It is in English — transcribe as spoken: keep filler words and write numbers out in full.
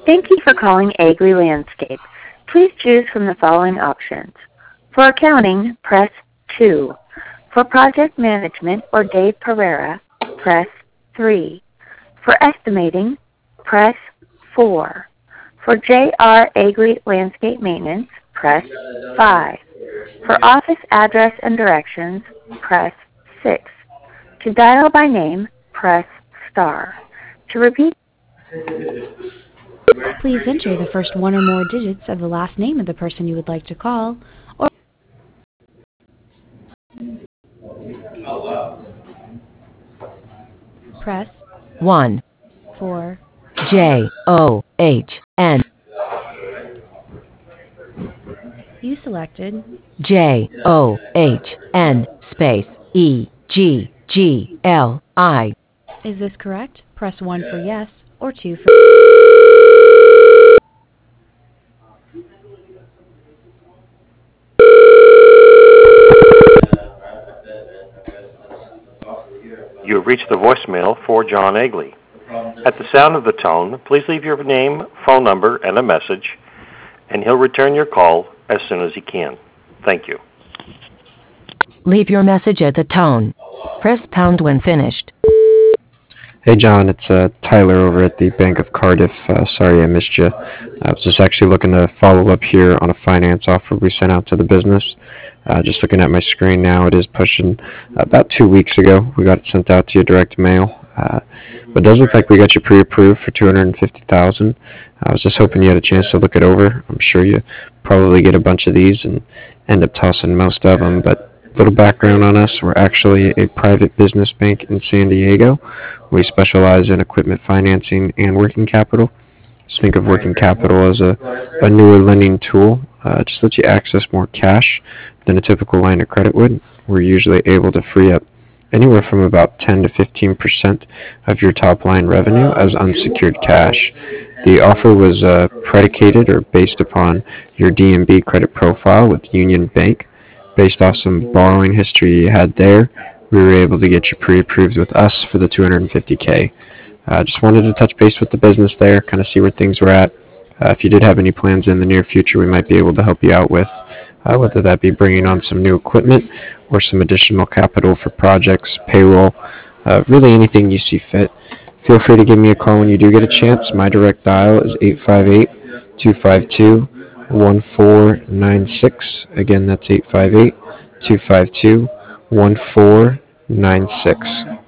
Thank you for calling Agree Landscape. Please choose from the following options. For accounting, press two. For project management or Dave Pereira, press three. For estimating, press four. For J R Agree Landscape Maintenance, press five. For office address and directions, press six. To dial by name, press star. To repeat, Please enter the first one or more digits of the last name of the person you would like to call, or press one. for J O H N. you selected. J O H N space E G G L I. Is this correct? Press one for yes or two for... You have reached the voicemail for John Egley. At the sound of the tone, please leave your name, phone number, and a message, and he'll return your call as soon as he can. Thank you. Leave your message at the tone. Press pound when finished. Hey John, it's uh, Tyler over at the Bank of Cardiff. Uh, sorry I missed you. I was just actually looking to follow up here on a finance offer we sent out to the business. Uh, just looking at my screen now, it is pushing about two weeks ago. We got it sent out to you direct mail. Uh, but it does look like we got you pre-approved for two hundred fifty thousand dollars. I was just hoping you had a chance to look it over. I'm sure you probably get a bunch of these and end up tossing most of them, but a little background on us. We're actually a private business bank in San Diego. We specialize in equipment financing and working capital. Just think of working capital as a, a newer lending tool. Uh, just lets you access more cash than a typical line of credit would. We're usually able to free up anywhere from about ten to fifteen percent of your top line revenue as unsecured cash. The offer was uh, predicated or based upon your D N B credit profile with Union Bank. Based off some borrowing history you had there, we were able to get you pre-approved with us for the two hundred fifty K. Uh, just wanted to touch base with the business there, kind of see where things were at. Uh, if you did have any plans in the near future, we might be able to help you out with, uh, whether that be bringing on some new equipment or some additional capital for projects, payroll, uh, really anything you see fit. Feel free to give me a call when you do get a chance. My direct dial is eight five eight, two five two, one four nine six. Again, that's eight five eight, two five two, one four nine six.